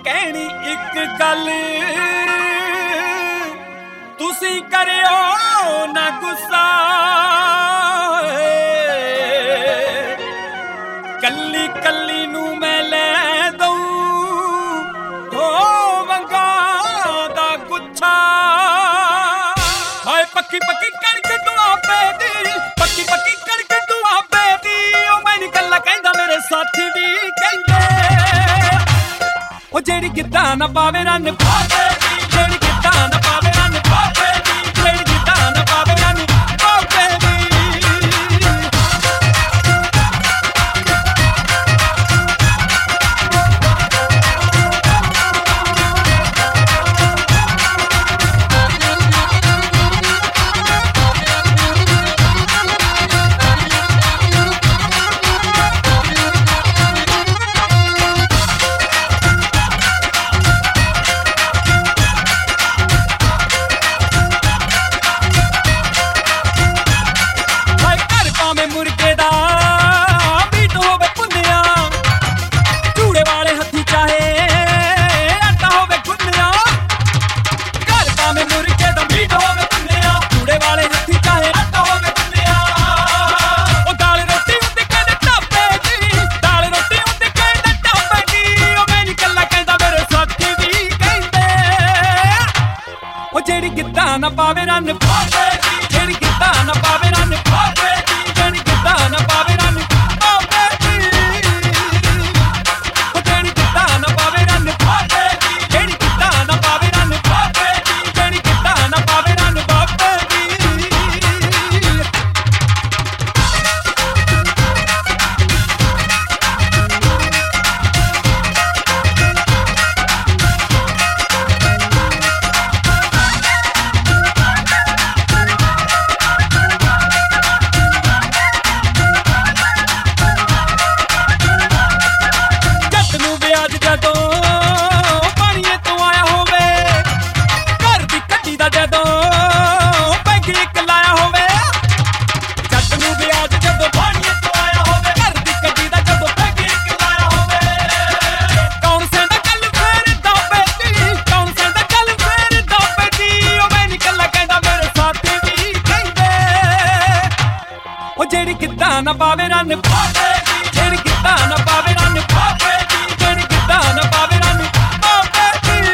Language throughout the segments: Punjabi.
ਕਹਿਣੀ ਇੱਕ ਗੱਲ, ਤੁਸੀਂ ਕਰਿਓ ਨਾ ਗੁੱਸਾ। ਕੱਲੀ ਕੱਲੀ ਨੂੰ ਮੈਂ ਲੈ ਦਊਂ ਹੋ ਵੰਗਾ ਦਾ ਗੁੱਛਾ। ਹਾਏ ਪੱਕੀ ਪੱਕੀ ਕਣਕ ਦੁਆਬੇ ਦੀ, ਪੱਕੀ ਪੱਕੀ ਕਣਕ ਦੁਆਬੇ ਦੀ। ਉਹ ਮੈਨੂੰ ਗੱਲਾਂ ਕਹਿੰਦਾ ਮੇਰੇ ਸਾਥੀ ਵੀ ਕਹਿੰਦੇ, ਉਹ ਜਿਹੜੀ ਗਿੱਧਾ ਨਾ ਪਾਵੇ ਰੰਨ ਪਾਵੇ ਦੀ, ਜਿਹੜੀ ਗਿੱਧਾ ਨਾ ਪਾਵੇ ਰੰਨ ਪਾਵੇ ਦੀ, ਜਿਹੜੀ ਗਿੱਧਾ ਨਾ ਪਾਵੇ ਰੰਨ ਪਾਵੇ ਦੀ। ਮੁਰਗੇ ਦਾ ਮੀਟ ਹੋਵੇ ਭੁੰਨਿਆ, ਝੂੜੇ ਵਾਲੇ ਹੱਥੀ ਚਾਹੇ ਆਟਾ ਹੋਵੇ ਗੁੰਨਿਆ। ਘਰ ਭਾਵੇਂ ਮੁਰਗੇ ਦਾ ਮੀਟ ਹੋਵੇ ਭੁੰਨਿਆ, ਝੂੜੇ ਵਾਲੇ ਹੱਥੀ ਚਾਹੇ ਆਟਾ ਹੋਵੇ ਗੁੰਨਿਆ। ਉਹ ਦਾਲ ਰੋਟੀ ਹੁੰਦੀ ਕਹਿੰਦੇ ਢਾਬੇ ਦੀ, ਦਾਲ ਰੋਟੀ ਹੁੰਦੀ ਕਹਿੰਦੇ ਢਾਬੇ ਦੀ। ਉਹ ਮੈਂ ਨੀ ਕੱਲਾ ਕਹਿੰਦਾ ਮੇਰੇ ਸਾਥੀ ਵੀ ਕਹਿੰਦੇ, ਉਹ ਜਿਹੜੀ ਗਿੱਧਾ ਨਾ ਪਾਵੇ ਰੰਨ ਪਾਵੇ ਦੀ, ਜਿਹੜੀ ਗਿੱਧਾ ਨਾ ਪਾਵੇ ਰੰਨ ਪਾਵੇ ਦੀ, ਜਿਹੜੀ ਗਿੱਧਾ ਨਾ ਪਾਵੇ ਰੰਨ ਪਾਵੇ ਦੀ। ਉਹ ਜਿਹੜੀ ਗਿੱਧਾ ਨਾ ਪਾਵੇ ਰੰਨ ਪਾਵੇ ਦੀ, ਜਿਹੜੀ ਗਿੱਧਾ ਨਾ ਪਾਵੇ ਰੰਨ ਪਾਵੇ ਦੀ, ਜਿਹੜੀ ਗਿੱਧਾ ਨਾ ਪਾਵੇ ਰੰਨ ਪਾਵੇ ਦੀ। ਜਿਹੜੀ ਗਿੱਧਾ ਨਾ ਪਾਵੇ ਰੰਨ ਪਾਵੇ ਦੀ, ਜਿਹੜੀ ਗਿੱਧਾ ਨਾ ਪਾਵੇ ਰੰਨ ਪਾਵੇ ਦੀ, ਜਿਹੜੀ ਗਿੱਧਾ ਨਾ ਪਾਵੇ ਰੰਨ ਪਾਵੇ ਦੀ।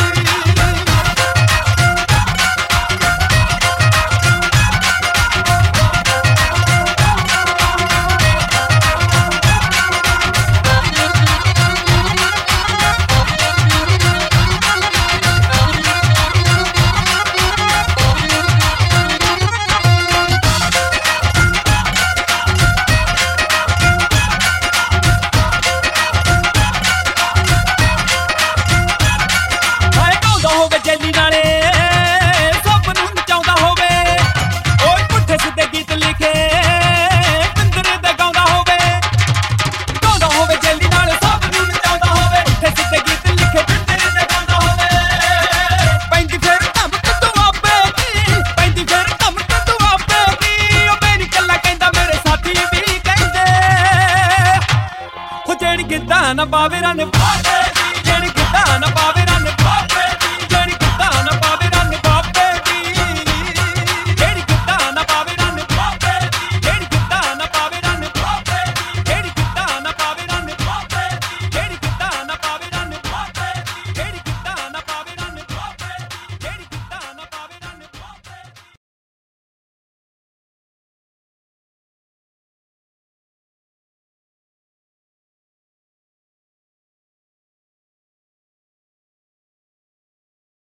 ਜੈਲੀ ਨਾਲੇ ਸਭ ਨੂੰ ਨਚਾਉਂਦਾ ਹੋਵੇ, ਓਏ ਪੁੱਠੇ ਸਿੱਧੇ ਗੀਤ ਲਿਖੇ ਪਿੰਦਰੇ ਦੇ ਗਾਉਂਦਾ ਹੋਵੇ। ਗਾਉਂਦਾ ਹੋਵੇ ਜੈਲੀ ਨਾਲੇ ਸਭ ਨੂੰ ਨਚਾਉਂਦਾ ਹੋਵੇ, ਪੁੱਠੇ ਸਿੱਧੇ ਗੀਤ ਲਿਖੇ ਪਿੰਦਰੇ ਦੇ ਗਾਉਂਦਾ ਹੋਵੇ। ਪੈਂਦੀ ਫਿਰ ਧਮਕ ਦੁਆਬੇ ਦੀ, ਪੈਂਦੀ ਫਿਰ ਧਮਕ ਦੁਆਬੇ ਦੀ। ਉਹ ਮੇਰੀ ਗੱਲਾਂ ਕਹਿੰਦਾ ਮੇਰੇ ਸਾਥੀ ਵੀ ਕਹਿੰਦੇ, ਉਹ ਜਿਹੜੀ ਗਿੱਧਾ ਨਾ ਪਾਵੇ ਰੰਨ ਪਾਵੇ ਦੀ, ਜਿਹੜੀ ਗਿੱਧਾ ਨਾ ਪਾਵੇ ਰੰਨ